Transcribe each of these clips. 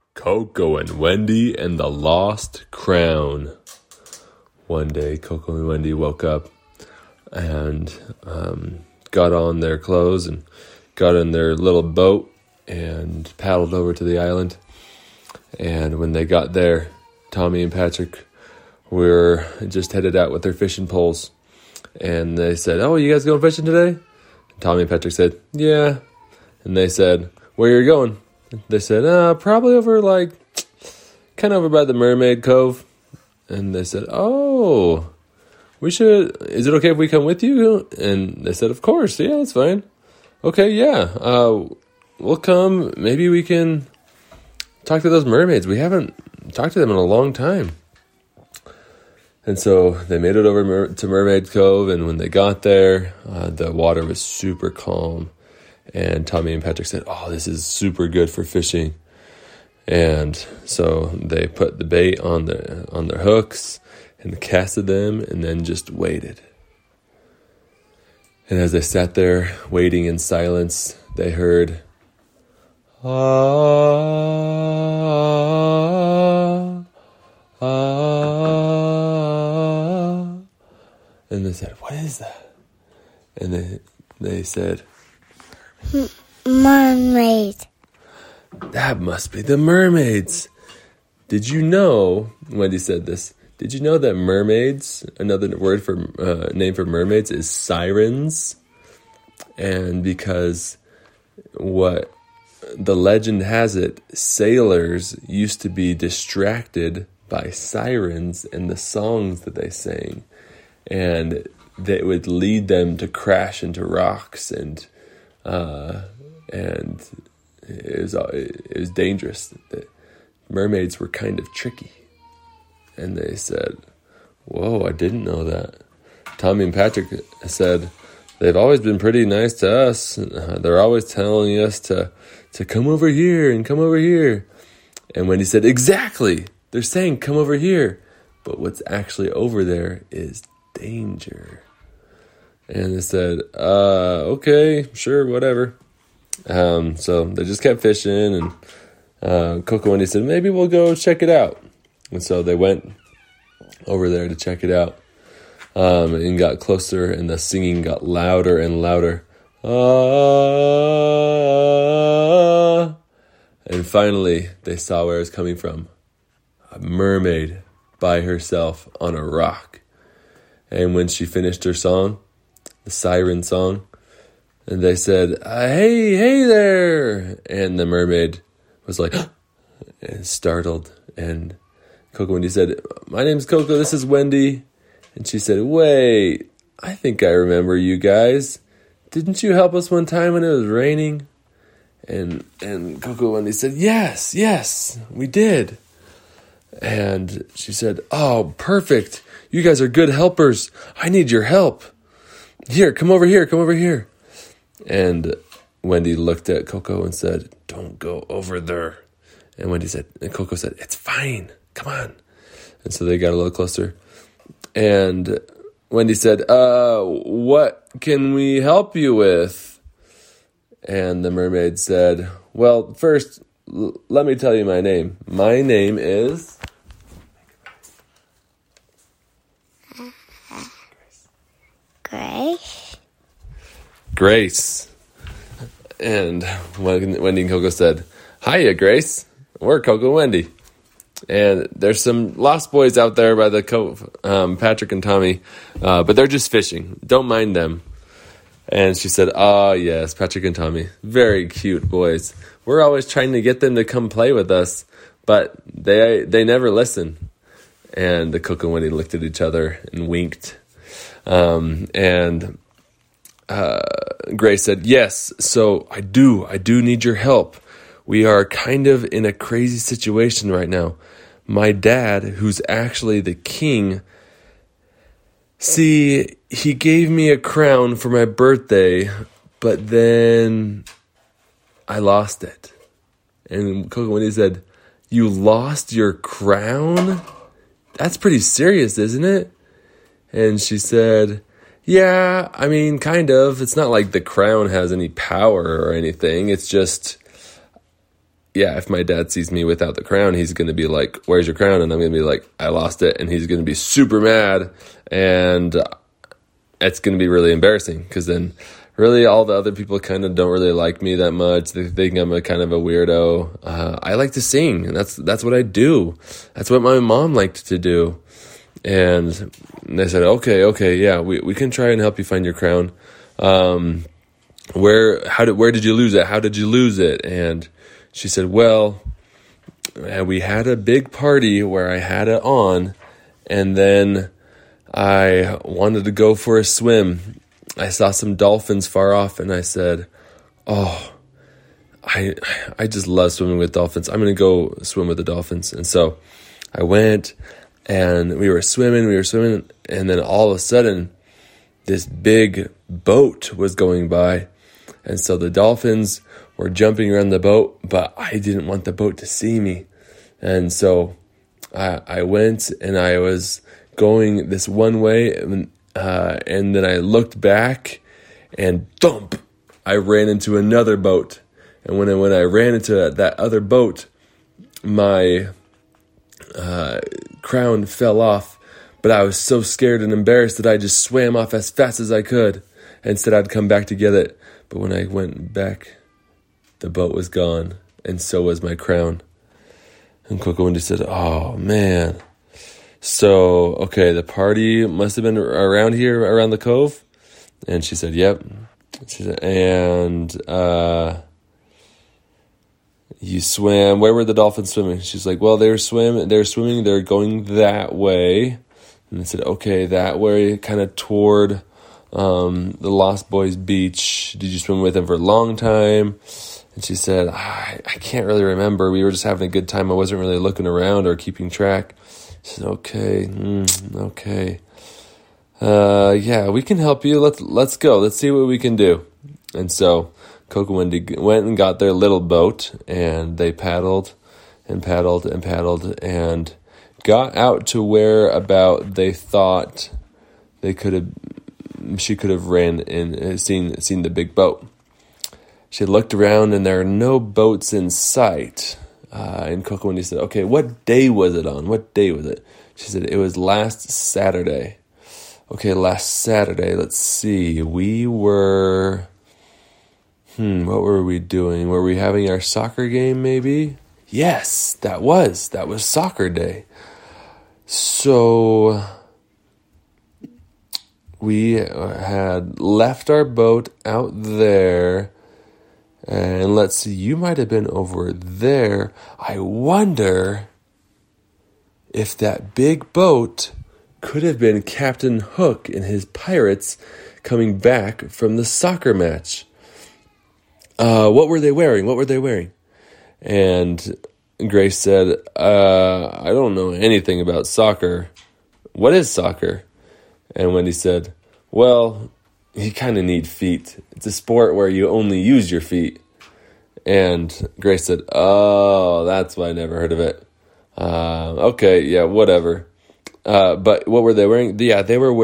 Coco and Wendy and the Lost Crown. One day, Coco and Wendy woke up and got on their clothes and got in their little boat and paddled over to the island. And when they got there, Tommy and Patrick were just headed out with their fishing poles. And they said, "Oh, you guys going fishing today?" And Tommy and Patrick said, "Yeah." And they said, "Where are you going?" They said, "Probably over kind of over by the Mermaid Cove." And they said, "Oh, is it okay if we come with you?" And they said, "Of course, yeah, that's fine." "Okay, yeah, we'll come. Maybe we can talk to those mermaids. We haven't talked to them in a long time." And so they made it over to Mermaid Cove, and when they got there, the water was super calm. And Tommy and Patrick said, "Oh, this is super good for fishing." And so they put the bait on their hooks and casted them and then just waited. And as they sat there waiting in silence, they heard, "Ah, ah." And they said, "What is that?" And they said, "Mermaid." "That must be the mermaids." Did you know, Wendy said this, did you know that mermaids, another word for name for mermaids is sirens? And because what the legend has it, sailors used to be distracted by sirens and the songs that they sang. And that would lead them to crash into rocks and it was dangerous. The mermaids were kind of tricky. And they said, "Whoa, I didn't know that." Tommy and Patrick said, "They've always been pretty nice to us. They're always telling us to come over here and come over here." And Wendy said, "Exactly. They're saying come over here. But what's actually over there is danger." And they said, "Okay, sure, whatever." So they just kept fishing, and Coco and Wendy said, "Maybe we'll go check it out." And so they went over there to check it out, and got closer, and the singing got louder and louder. Ah! And finally, they saw where it was coming from. A mermaid by herself on a rock. And when she finished her song, the siren song, and they said, hey there!" And the mermaid was like, and startled. And Coco and Wendy said, "My name's Coco, this is Wendy." And she said, "Wait, I think I remember you guys. Didn't you help us one time when it was raining?" And Coco and Wendy said, Yes, we did." And she said, "Oh, perfect. You guys are good helpers. I need your help. Here, come over here. And Wendy looked at Coco and said, "Don't go over there." And Coco said, "It's fine. Come on." And so they got a little closer. And Wendy said, "What can we help you with?" And the mermaid said, "Well, first, let me tell you my name. My name is..." Grace. And Wendy and Coco said, "Hiya, Grace. We're Coco and Wendy. And there's some lost boys out there by the cove, Patrick and Tommy, but they're just fishing. Don't mind them." And she said, "Oh, yes, Patrick and Tommy. Very cute boys. We're always trying to get them to come play with us, but they never listen." And the Coco and Wendy looked at each other and winked. And Grace said, "Yes, so I do need your help. We are kind of in a crazy situation right now. My dad, who's actually the king, see, he gave me a crown for my birthday, but then I lost it." And Coco and Wendy said, "You lost your crown? That's pretty serious, isn't it?" And she said, "Yeah, I mean, kind of. It's not like the crown has any power or anything. It's just yeah, if my dad sees me without the crown, he's going to be like, where's your crown? And I'm going to be like, I lost it. And he's going to be super mad. And it's going to be really embarrassing because then really all the other people kind of don't really like me that much. They think I'm a kind of a weirdo. I like to sing, and that's what I do. That's what my mom liked to do. And they said, okay, yeah, we can try and help you find your crown. Where did you lose it? How did you lose it? And she said, well, we had a big party where I had it on, and then I wanted to go for a swim. I saw some dolphins far off, and I said, oh, I just love swimming with dolphins. I'm going to go swim with the dolphins. And so I went, and we were swimming, and then all of a sudden, this big boat was going by. And so the dolphins were jumping around the boat, but I didn't want the boat to see me. And so I went, and I was going this one way, and then I looked back, and thump, I ran into another boat. And when I ran into that other boat, my crown fell off. But I was so scared and embarrassed that I just swam off as fast as I could and said I'd come back to get it. But when I went back, the boat was gone, and so was my crown. And Coco Wendy said, oh, man. So, okay, the party must have been around here, around the cove? And she said, yep. She said, and you swam. Where were the dolphins swimming? She's like, well, they were swimming. They're going that way. And I said, okay, that way, kind of toward the Lost Boys beach. Did you swim with them for a long time? And she said, I can't really remember. We were just having a good time. I wasn't really looking around or keeping track. She said, okay. Yeah, we can help you. Let's go. Let's see what we can do. And so Coco Wendy went and got their little boat, and they paddled and got out to where about they thought she could have ran and seen the big boat. She looked around, and there are no boats in sight. And Coco Wendy said, okay, what day was it on? What day was it? She said, it was last Saturday. Okay, last Saturday, let's see. We were, what were we doing? Were we having our soccer game maybe? Yes, that was soccer day. So we had left our boat out there, and let's see, you might have been over there. I wonder if that big boat could have been Captain Hook and his pirates coming back from the soccer match. What were they wearing? And Grace said, I don't know anything about soccer. What is soccer? And Wendy said, well, you kind of need feet. It's a sport where you only use your feet. And Grace said, oh, that's why I never heard of it. Okay, yeah, whatever. But what were they wearing? Yeah, they were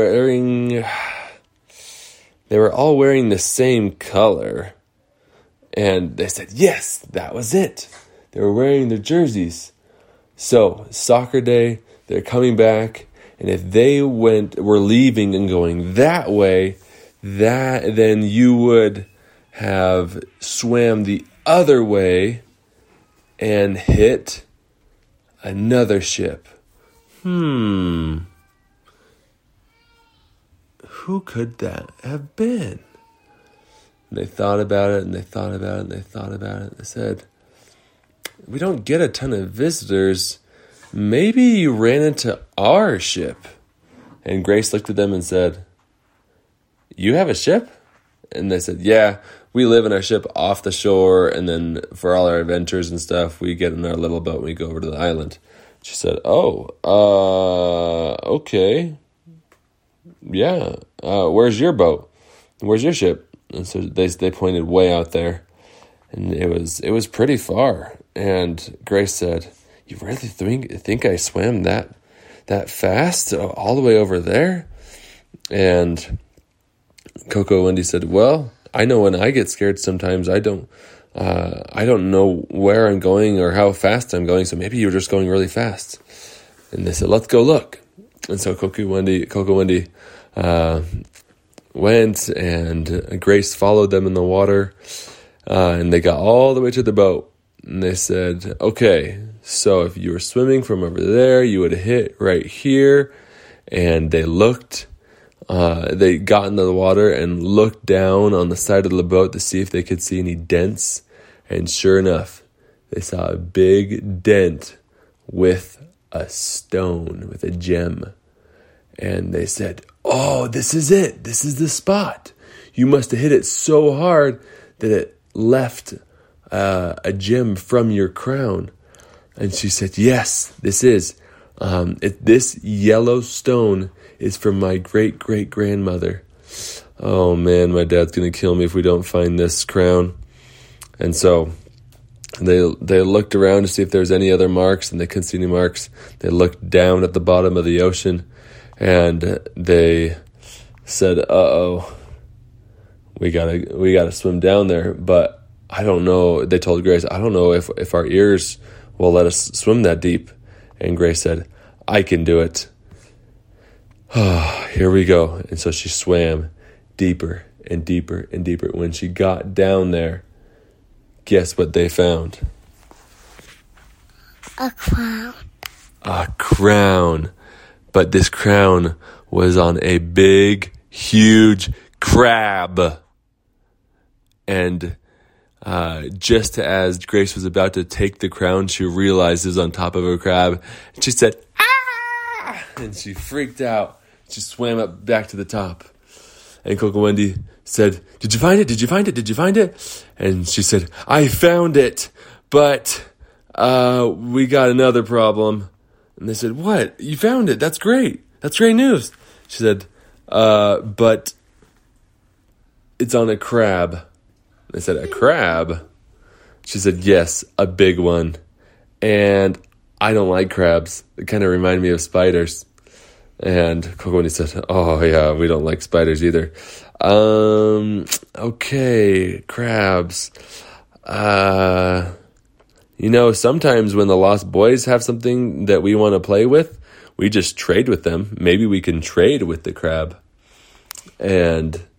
all wearing the same color. And they said, yes, that was it. They were wearing their jerseys. So, soccer day, they're coming back. And if they were leaving and going that way, then you would have swam the other way and hit another ship. Who could that have been? And they thought about it, and they thought about it, and they thought about it. They said, we don't get a ton of visitors. Maybe you ran into our ship. And Grace looked at them and said, you have a ship? And they said, yeah, we live in our ship off the shore, and then for all our adventures and stuff, we get in our little boat and we go over to the island. She said, okay. Yeah, where's your boat? Where's your ship? And so they pointed way out there, and it was pretty far. And Grace said, you really think I swam that fast all the way over there? And Coco Wendy said, well, I know when I get scared sometimes I don't I don't know where I'm going or how fast I'm going, so maybe you're just going really fast. And they said, let's go look. And so Coco Wendy went, and Grace followed them in the water, and they got all the way to the boat. And they said, okay, so if you were swimming from over there, you would hit right here. And they looked, they got into the water and looked down on the side of the boat to see if they could see any dents. And sure enough, they saw a big dent with a stone, with a gem. And they said, oh, this is it. This is the spot. You must have hit it so hard that it left a gem from your crown. And she said, yes, this is. This yellow stone is from my great-great-grandmother. Oh, man, my dad's going to kill me if we don't find this crown. And so they looked around to see if there was any other marks, and they couldn't see any marks. They looked down at the bottom of the ocean, and they said, uh-oh, we gotta swim down there. But I don't know, they told Grace, I don't know if our ears will let us swim that deep. And Grace said, I can do it. Here we go. And so she swam deeper and deeper and deeper. When she got down there, guess what they found? A crown. A crown. But this crown was on a big, huge crab. And just as Grace was about to take the crown, she realized it was on top of a crab. And she said, ah! And she freaked out. She swam up back to the top. And Coco Wendy said, did you find it? Did you find it? Did you find it? And she said, I found it, but we got another problem. And they said, what? You found it? That's great. That's great news. She said, but it's on a crab. They said, a crab? She said, yes, a big one. And I don't like crabs. They kind of remind me of spiders. And Coco Wendy said, oh, yeah, we don't like spiders either. Okay, crabs. Sometimes when the Lost Boys have something that we want to play with, we just trade with them. Maybe we can trade with the crab. And